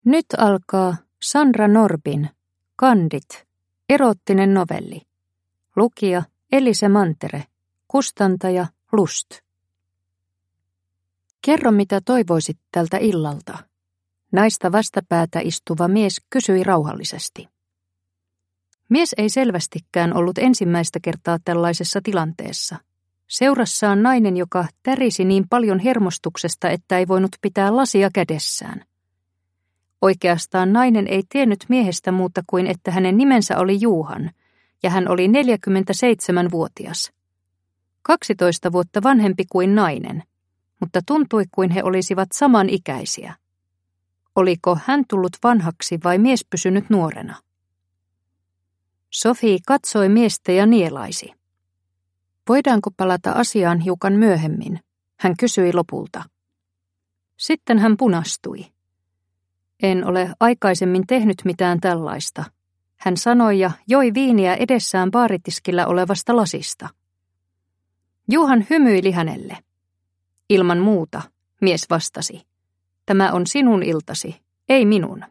Nyt alkaa Sandra Norbin Kandit, eroottinen novelli. Lukija Elise Mantere, kustantaja Lust. Kerro, mitä toivoisit tältä illalta. Naista vastapäätä istuva mies kysyi rauhallisesti. Mies ei selvästikään ollut ensimmäistä kertaa tällaisessa tilanteessa. Seurassaan nainen, joka tärisi niin paljon hermostuksesta, että ei voinut pitää lasia kädessään. Oikeastaan nainen ei tiennyt miehestä muuta kuin, että hänen nimensä oli Johan, ja hän oli 47-vuotias. 12 vuotta vanhempi kuin nainen, mutta tuntui kuin he olisivat samanikäisiä. Oliko hän tullut vanhaksi vai mies pysynyt nuorena? Sophie katsoi miestä ja nielaisi. Voidaanko palata asiaan hiukan myöhemmin? Hän kysyi lopulta. Sitten hän punastui. En ole aikaisemmin tehnyt mitään tällaista, hän sanoi ja joi viiniä edessään baaritiskillä olevasta lasista. Johan hymyili hänelle. Ilman muuta, mies vastasi. Tämä on sinun iltasi, ei minun.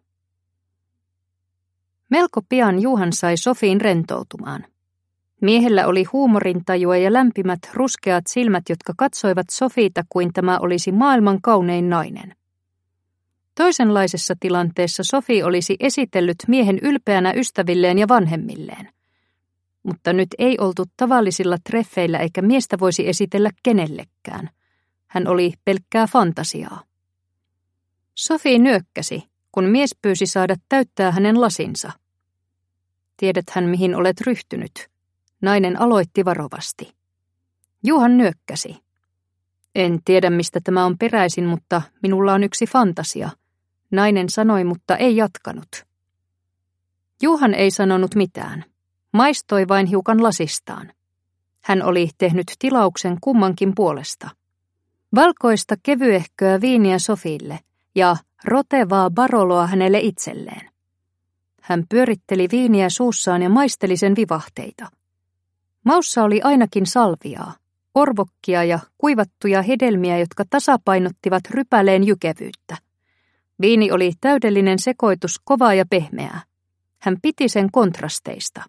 Melko pian Johan sai Sophien rentoutumaan. Miehellä oli huumorintajua ja lämpimät ruskeat silmät, jotka katsoivat Sophieta kuin tämä olisi maailman kaunein nainen. Toisenlaisessa tilanteessa Sophie olisi esitellyt miehen ylpeänä ystävilleen ja vanhemmilleen. Mutta nyt ei oltu tavallisilla treffeillä eikä miestä voisi esitellä kenellekään. Hän oli pelkkää fantasiaa. Sophie nyökkäsi, kun mies pyysi saada täyttää hänen lasinsa. Tiedäthän, mihin olet ryhtynyt. Nainen aloitti varovasti. Johan nyökkäsi. En tiedä, mistä tämä on peräisin, mutta minulla on yksi fantasia. Nainen sanoi, mutta ei jatkanut. Johan ei sanonut mitään. Maistoi vain hiukan lasistaan. Hän oli tehnyt tilauksen kummankin puolesta. Valkoista kevyehköä viiniä Sophielle ja rotevaa Baroloa hänelle itselleen. Hän pyöritteli viiniä suussaan ja maisteli sen vivahteita. Maussa oli ainakin salviaa, orvokkia ja kuivattuja hedelmiä, jotka tasapainottivat rypäleen jykevyyttä. Viini oli täydellinen sekoitus kovaa ja pehmeää. Hän piti sen kontrasteista.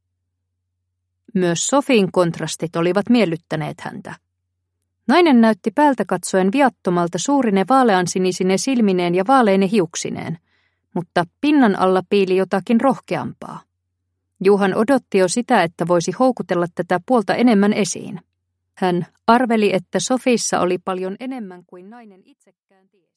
Myös Sophien kontrastit olivat miellyttäneet häntä. Nainen näytti päältä katsoen viattomalta suurine vaaleansinisine silmineen ja vaaleine hiuksineen, mutta pinnan alla piili jotakin rohkeampaa. Johan odotti jo sitä, että voisi houkutella tätä puolta enemmän esiin. Hän arveli, että Sophiessa oli paljon enemmän kuin nainen itsekään tiesi.